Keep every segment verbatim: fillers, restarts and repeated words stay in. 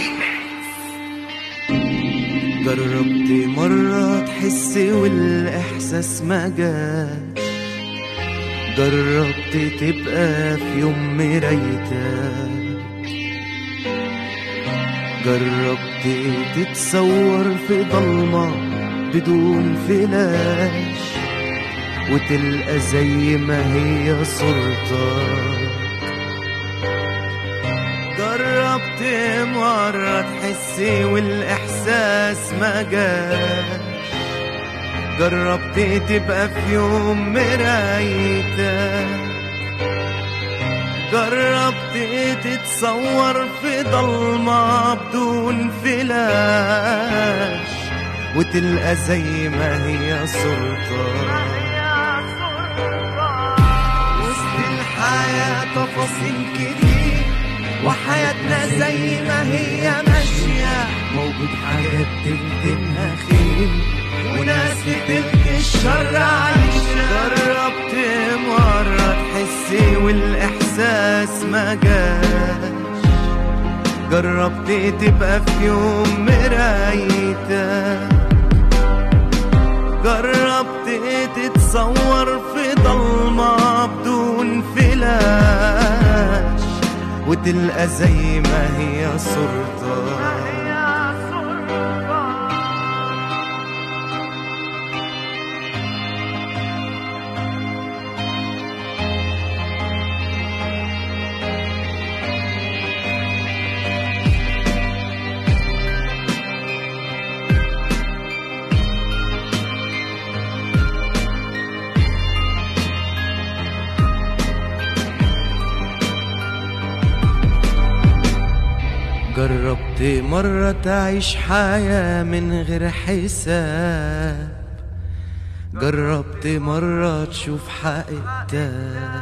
جربت مرة تحس والإحساس ما جاش، جربت تبقى في يوم مرايتك، جربت تتصور في ضلمة بدون فلاش وتلقى زي ما هي صورتك. جربت مرة تحس والإحساس ما جاش، جربت تبقى في يوم مرايتك، جربت تتصور في ضلمة بدون فلاش وتلقى زي ما هي صورتك. وسط الحياة تفاصيل كتير وحياتنا زي ما هي ماشية، موجود حاجات تكتبها خير وناس بتبكي الشر عايشة. جربت مرة تحس والإحساس ما جاش، جربت تبقى في يوم مرايتك، جربت تتصور في ضلمة بدون فلاش وتلقى زي ما هي صورتك. جربت مرة تعيش حياة من غير حساب، جربت مرة تشوف حقيقتك،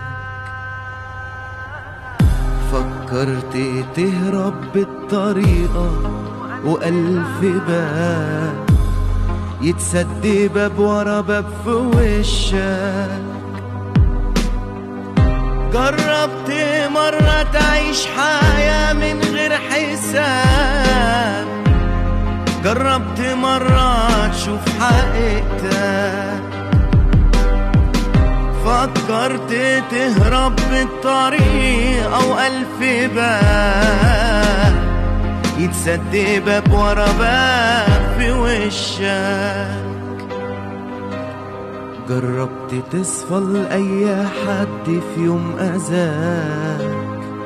فكرت تهرب بالطريقة وألف باب يتسد باب ورا باب في وشك. جربت مرة تعيش حياة من غير حساب، جربت مرة تشوف حقيقتك، فكرت تهرب بالطريق أو ألف باب يتسد باب ورا باب في وشك. جربت تصفى لأي حد في يوم أذاك،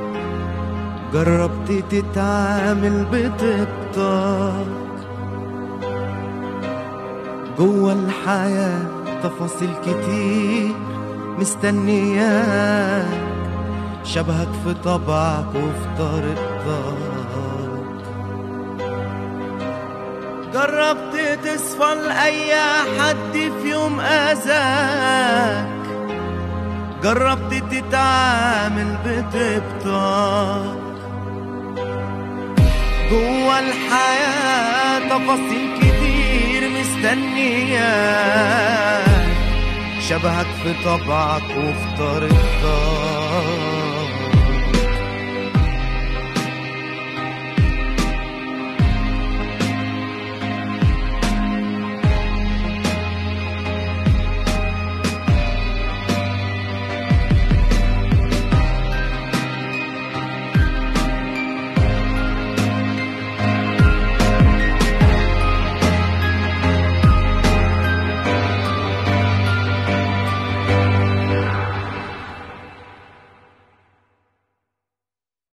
جربت تتعامل بطيبتك، جوا الحياة تفاصيل كتير مستنياك، شبهك في طبعك وفي طريقتك. جربت تصفى لأي حد في يوم أذاك، جربت تتعامل بطيبتك، جوا الحياة تفاصيل كتير مستنياك، شبهك في طبعك وفي طريقتك.